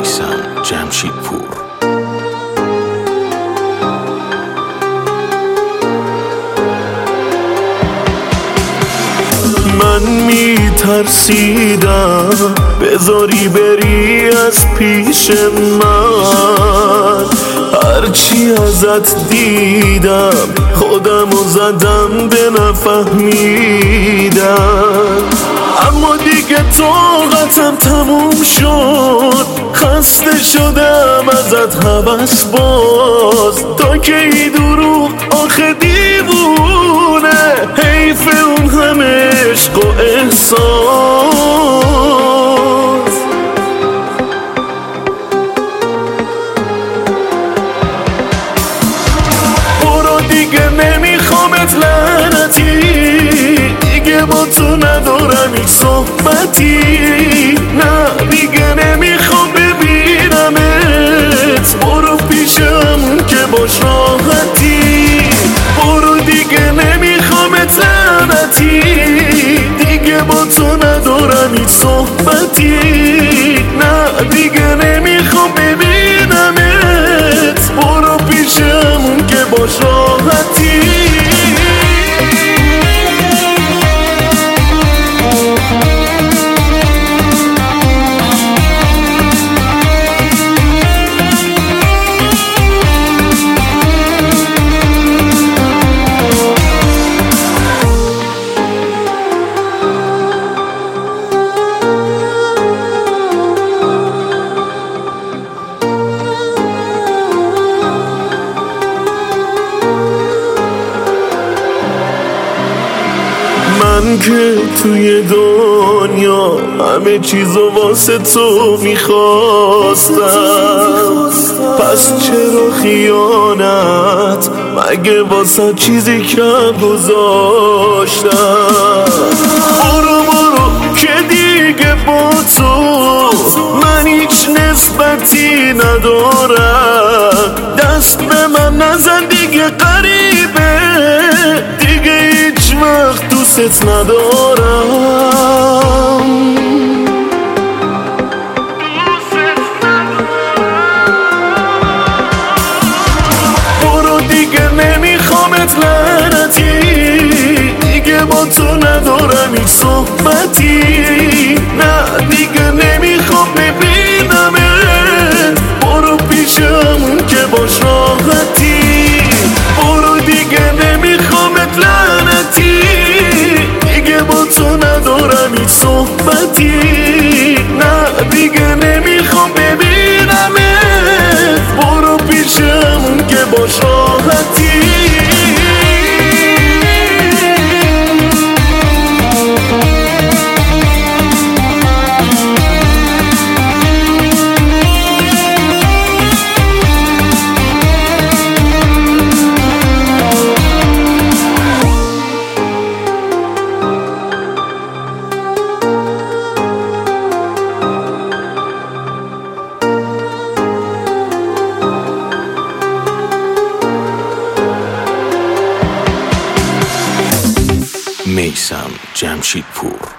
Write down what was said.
میثم جمشیدپور. من میترسیدم بذاری بری از پیش من، هرچی ازت دیدم خودمو زدم به نفهمیدم. اما دیگه طاقتم تموم شد، خسته شدم ازت هوس باز. تا کی دروغ آخه دیوونه، حیف اون همه عشق و احساس. برو دیگه نمیخوامت لعنتی، دیگه با تو ندارم هیچ صحبتی. نه دیگه نمیخوام ببینمت، برو پیشم که باش راحتی. برو دیگه نمیخوامت لعنتی، دیگه با تو ندارم هیچ صحبتی. نه دیگه نمیخوام ببینمت، برو پیشم که باش راحتی. من که توی دنیا همه چیزو واسه تو میخواستم، پس چرا خیانت؟ مگه واسه چیزی کم گذاشتم؟ برو که دیگه با تو من هیچ نسبتی ندارم. دست به من نزن دیگه قریبه، دیگه هیچ وقت دوست ندارم. برو دیگه نمیخوامت لعنتی، دیگه با تو ندارم هیچ صحبتی. نه دیگه نمیخوام ببینمت، برو پیشم که باش راحتی. برو دیگه نمیخوامت لعنتی، دیگه با تو ندارم هیچ صحبتی. نه دیگه نمیخوام ببینمت، برو پیشم که باش راحتی. میثم جمشیدپور.